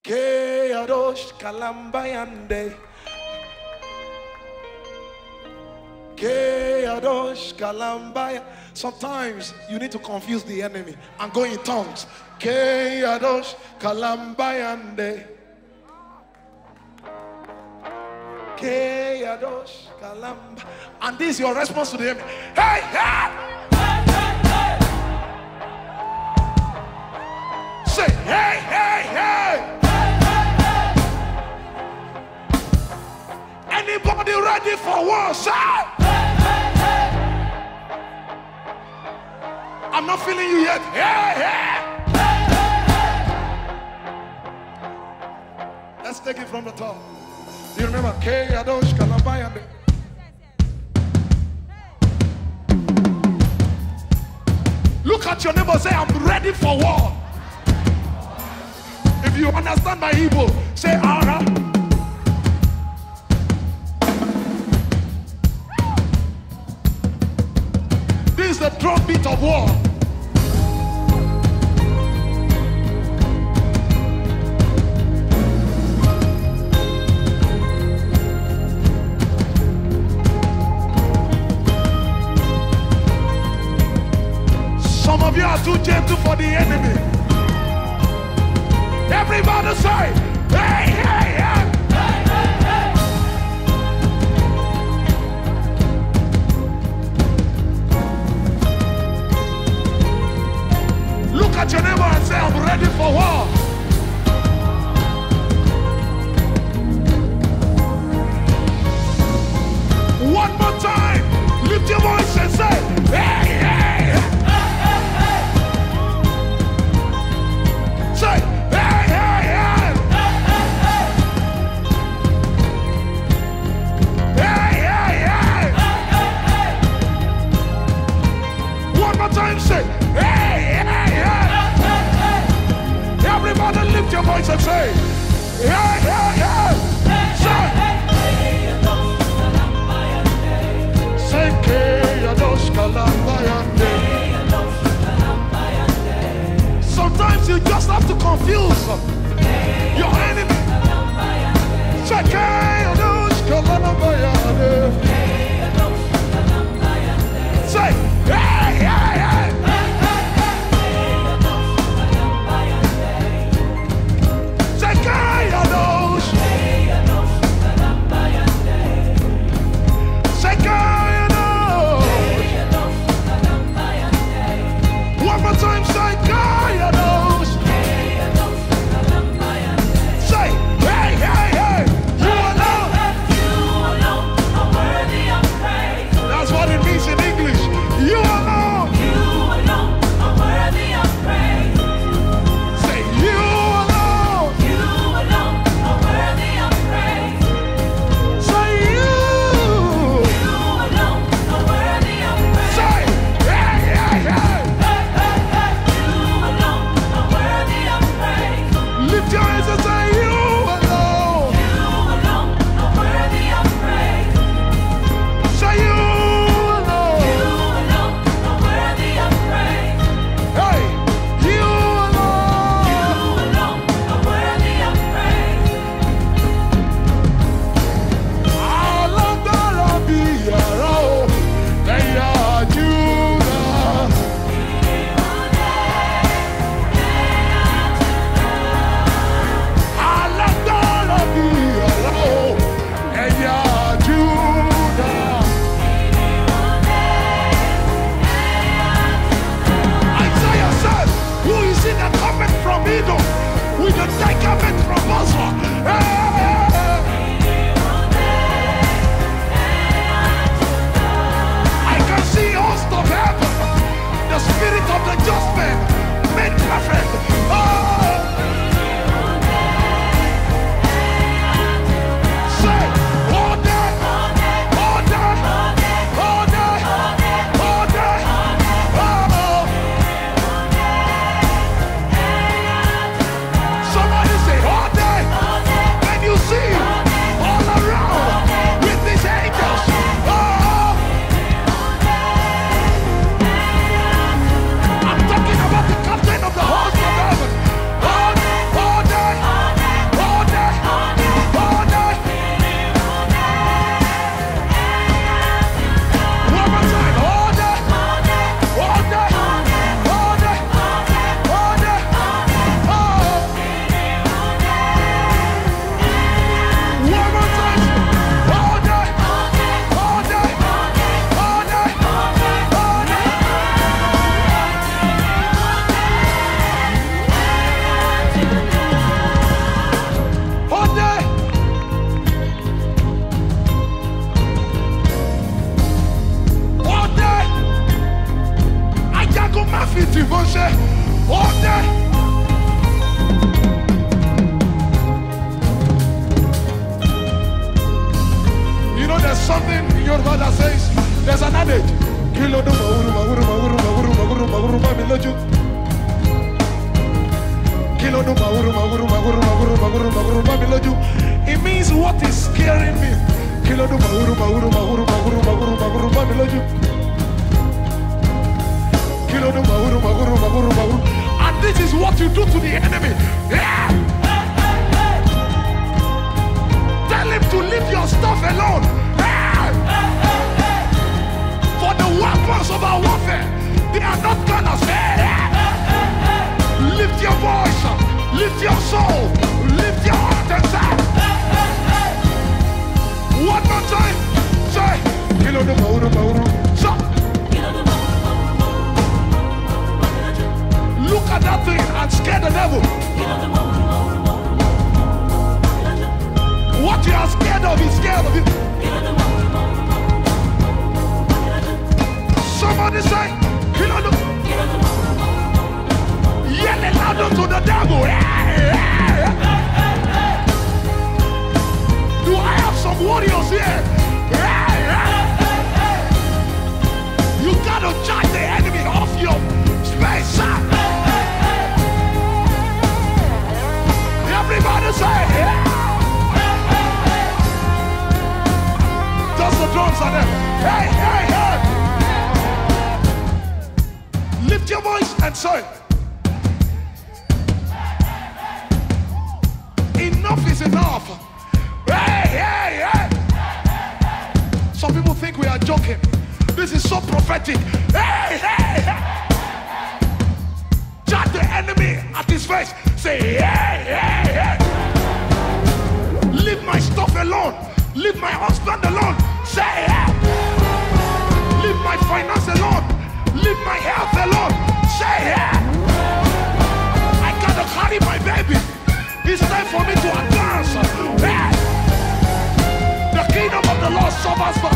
Keadosh Kalambayande. Keadosh Kalambaya. Sometimes you need to confuse the enemy and go in tongues. Keadosh Kalambayande. Keadosh Kalamba. And this is your response to the enemy. Hey, hey! Say, hey, hey, hey! Anybody ready for war? Say! I'm not feeling you yet. Hey, hey! Let's take it from the top. You remember Keadosh Kalabayande? Look at your neighbor and say, I'm ready for war. If you understand my Igbo, say Ara. This is the drumbeat of war. Some of you are too gentle for the enemy. Everybody say, hey, hey, hey. Hey, hey, hey. Look at your neighbor and say, I'm ready for war. One more time, lift your voice and say, hey, hey. Say, hey, hey, hey. Hey, hey, hey. One more time, say, hey, hey, hey. Everybody lift your voice and say, hey, hey, hey. Say, Keadosh Kalambayande. Sometimes you just have to confuse your enemy. Say, Keadosh Kalambayande. Say, hey, hey, hey. Say, Keadosh. Say, Keadosh. One more time, say, Keadosh. Yoruba that says, there's an adage. Kilo do maguru maguru maguru maguru maguru maguru mamiloju. Kilo do maguru maguru maguru maguru maguru maguru mamiloju. It means what is scaring me. Kilo do maguru maguru maguru maguru maguru maguru mamiloju. Kilo do maguru maguru maguru maguru. And this is what you do to the enemy. Yeah. Tell him to leave your stuff alone. For the weapons of our warfare, they are not gonna say. Lift your voice, lift your soul, lift your heart and say. One more time, say. Look at that thing and scare the devil. What you are scared of is scared of you. Somebody say, yell it loud to the devil. Do I have some warriors here? You gotta charge the enemy off your space. Everybody say, just the drums are there. Hey, hey, hey. Lift your voice and say, enough is enough. Hey, hey, hey. Some people think we are joking. This is so prophetic. Hey, hey, hey. Judge the enemy at his face. Say, hey, hey, hey. Leave my stuff alone. Leave my husband alone. Say, hey. Leave my finance alone. Leave my health alone. Say, yeah. I gotta carry my baby. It's time for me to advance. Yeah. The kingdom of the Lord suffers for.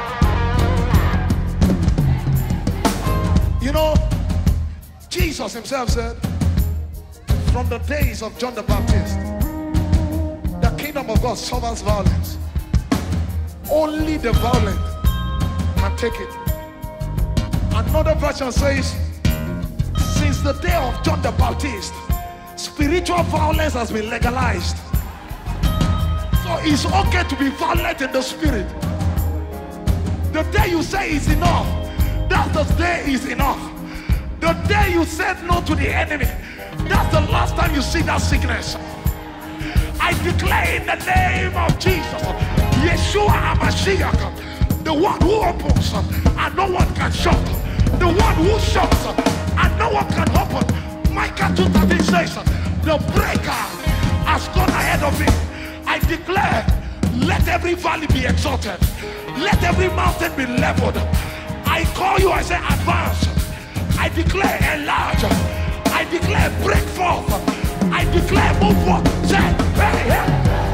You know, Jesus himself said, from the days of John the Baptist, the kingdom of God suffers violence. Only the violent can take it. Another version says, since the day of John the Baptist, spiritual violence has been legalized. So it's okay to be violent in the spirit. The day you say it's enough, that's the day is enough. The day you said no to the enemy, that's the last time you see that sickness. I declare in the name of Jesus, Yeshua HaMashiach, the one who opens and no one can shut, the one who shuts and no one can open. Micah 2:13 says, the breaker has gone ahead of me. I declare, let every valley be exalted, let every mountain be leveled. I call you, I say advance. I declare enlarge. I declare break forth. I declare move forth. Say, hey, hey.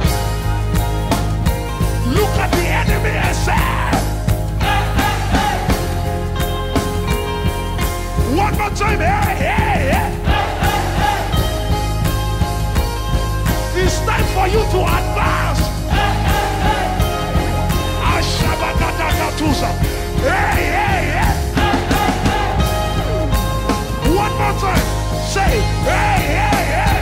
Look at the enemy and say, one more time, hey, hey, hey. It's time for you to advance. Hey, hey, hey. One more time, say, hey, hey, hey.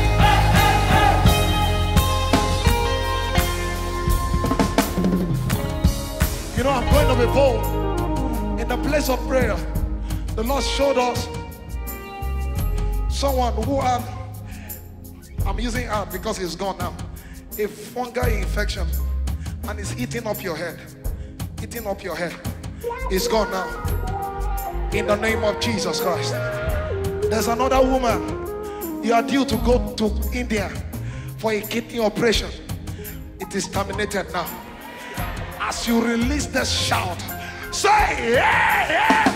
You know, I'm going to be bold. In the place of prayer, the Lord showed us someone who had, I'm using her because it's gone now, a fungal infection, and it's eating up your head. Eating up your head. It's gone now. In the name of Jesus Christ. There's another woman. You are due to go to India for a kidney operation. It is terminated now. As you release the shout, say yeah, yeah.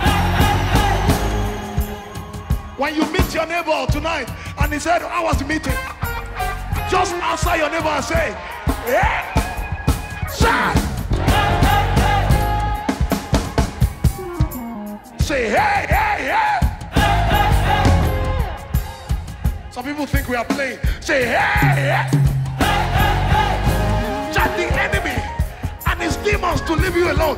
When you meet your neighbor tonight and he said, how was the meeting? Just answer your neighbor and say, yeah. Shout. Say, hey, hey, hey. Some people think we are playing. Say, hey, hey. Charge the enemy and his demons to leave you alone.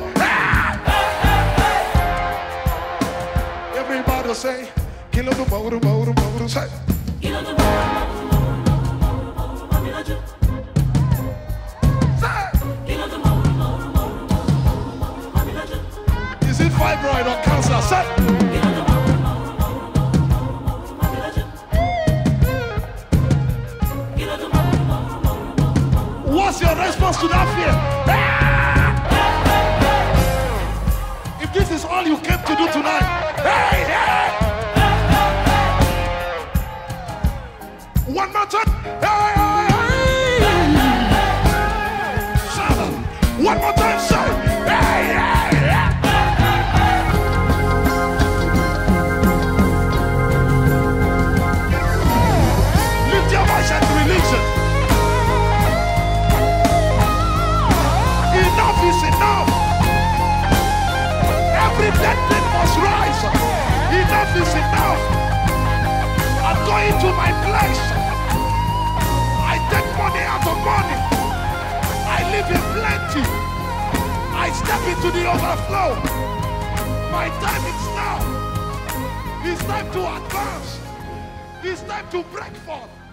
Everybody say, Kilo do Mauru, Mauru, Mauru, say. Is it fibroid or cancer? Say. What's your response to that fear? If this is all you came to do tonight, hey, hey. One more time. Hey, hey, hey. Shout out. One more time, say. Hey, hey, hey. Lift your voice and release it. Enough is enough. Every dead thing must rise. Enough is enough. I'm going to my place. I take money out of money. I live in plenty. I step into the overflow. My time is now. It's time to advance. It's time to break forth.